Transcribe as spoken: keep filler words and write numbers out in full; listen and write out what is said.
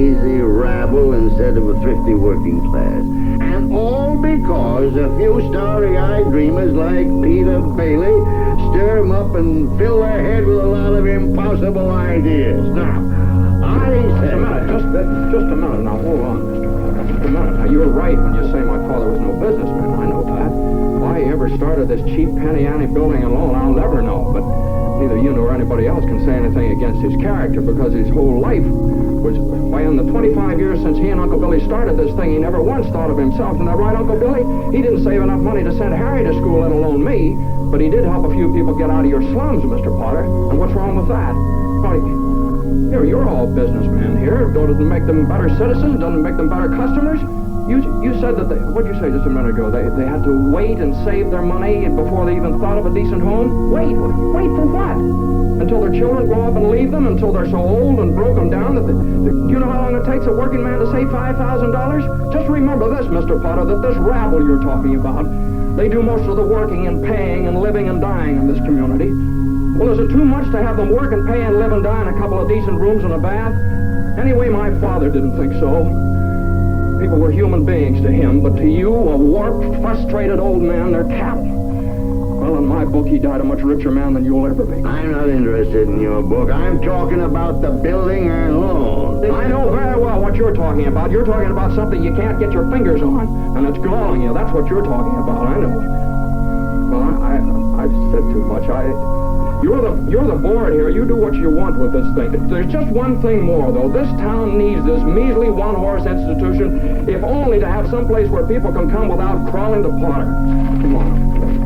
lazy rabble instead of a thrifty working class. And all because a few starry-eyed dreamers like Peter Bailey stir 'em up and fill their head with a lot of impossible ideas. Now, I Just a minute, just, just a minute. Now, hold on, Mister Potter. Just a minute. Now, you're right when you say my father was no businessman. I know that. Why he ever started this cheap penny ante building alone, I'll never know. But neither you nor anybody else can say anything against his character because his whole life was, why, in the twenty-five years since he and Uncle Billy started this thing, he never once thought of himself. Isn't that right, Uncle Billy? He didn't save enough money to send Harry to school, let alone me. But he did help a few people get out of your slums, Mister Potter. And what's wrong with that? Probably, here, you're all businessmen here. Doesn't make them better citizens, doesn't make them better customers. You you said that they, what'd you say just a minute ago? They they had to wait and save their money before they even thought of a decent home? Wait, wait for what? Until their children grow up and leave them? Until they're so old and broken down that they, they, you know how long it takes a working man to save five thousand dollars? Just remember this, Mister Potter, that this rabble you're talking about, they do most of the working and paying and living and dying in this community. Well, is it too much to have them work and pay and live and die in a couple of decent rooms and a bath? Anyway, my father didn't think so. People were human beings to him, but to you, a warped, frustrated old man, they're cattle. Well, in my book, he died a much richer man than you'll ever be. I'm not interested in your book. I'm talking about the building and loan. I know very well what you're talking about. You're talking about something you can't get your fingers on, and it's galling you. That's what you're talking about, I know. Well, I, I, I've said too much. I... You're the you're the board here. You do what you want with this thing. There's just one thing more, though. This town needs this measly one-horse institution, if only to have some place where people can come without crawling to Potter. Come on.